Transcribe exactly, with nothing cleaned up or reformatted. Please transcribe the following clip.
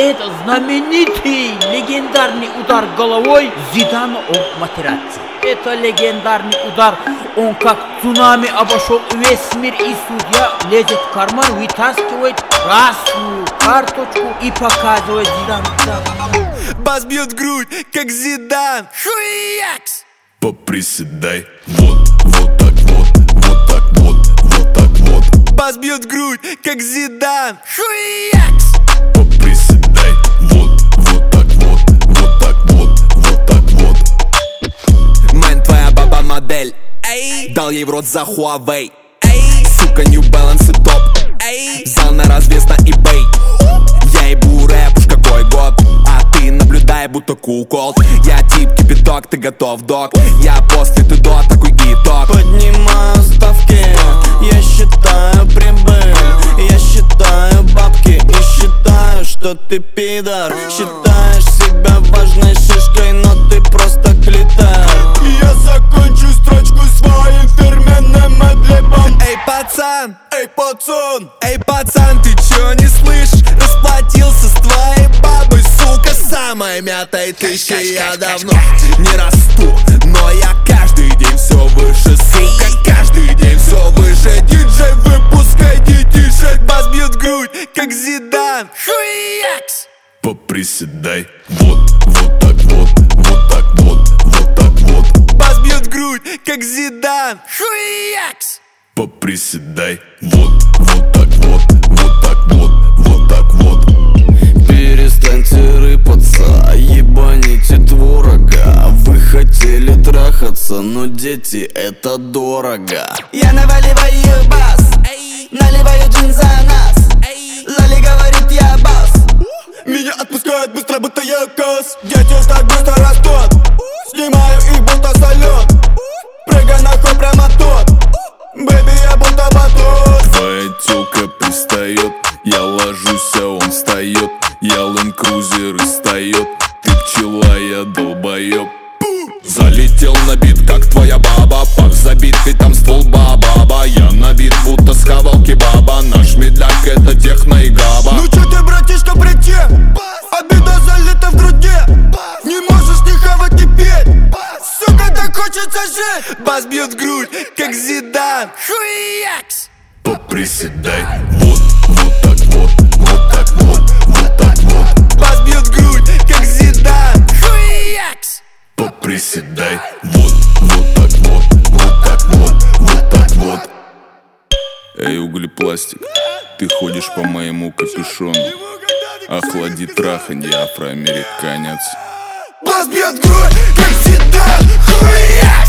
Это знаменитый легендарный удар головой Зидана об матерацци. Это легендарный удар, он как цунами обошел весь мир, и судья лезет в карман, вытаскивает красную карточку и показывает Зидану. Бас бьет грудь, как Зидан. Шуякс! Поприседай, вот, вот так вот, вот так вот, вот так вот. Бас бьет грудь, как Зидан. Шуякс! Поприседай, вот, вот так вот, вот так вот, вот так вот. Мэн, твоя баба модель, эй, дал ей в рот за Huawei, эй, сука, New Balance и топ, эй, взял на развес на eBay. Я ебу рэп, уж какой год, а ты наблюдай, будто кукол. Я тип кипяток, ты готов, док. Я после, ты до, такой итог. Поднимаю ставки, я считаю прибыль, я считаю бабки и считаю, что ты пидор. Считаешь себя важной шишкой, но ты просто клитор. Я закончу строчку своим фирменным медлибом. Эй, пацан, эй, пацан, эй, пацан, ты чё не слышишь? Расплатился с твоей бабой, сука, самая мятая тысяча. Я давно не расту, но я каждый день все выше, сука, каждый день все выше. Диджей, выпускай детишек, бас бьет грудь, как Зидан. Шуякс! Поприседай, вот, вот так вот, вот так вот, вот так вот. Бас бьет грудь, как Зидан. Шуякс! Поприседай, вот, вот так вот, вот так вот, вот так вот. Перестаньте рыпаться, ебаните творога. Вы хотели трахаться, но дети, это дорого. Я наваливаю бас, наливаю джин за нас. Лали говорит, я бас. Меня отпускают быстро, будто я кос. Дети уж так быстро растут. Снимаю их, будто салют. Прыгай нахуй прямо тут. Бэби, я будто батут. Твоя тёлка пристает, я ложусь, а он встает. Я Land Cruiser и встает. Ты пчела, я долбоёб. Залетел на бит, как твоя баба. Пак забитый, там ствол баба. Я набит, будто схавал кебаба. Наш медляк, это техно и габа. Ну чё ты, братишка, притем? Обида залита в груди. Не можешь ни хавать, ни петь. Сука, так хочется жить. Бас бьет грудь, как Зидан. Шуякс! Поприседай, вот, вот так вот, вот так вот, вот так вот. Бас бьет грудь, как Зидан. Шуякс! Поприседай, вот, вот так вот, вот так вот, вот так вот. Эй, углепластик, ты ходишь по моему капюшону. Охлади траханье, афроамериканец. Бас бьет грудь, как Зидан. Хуя!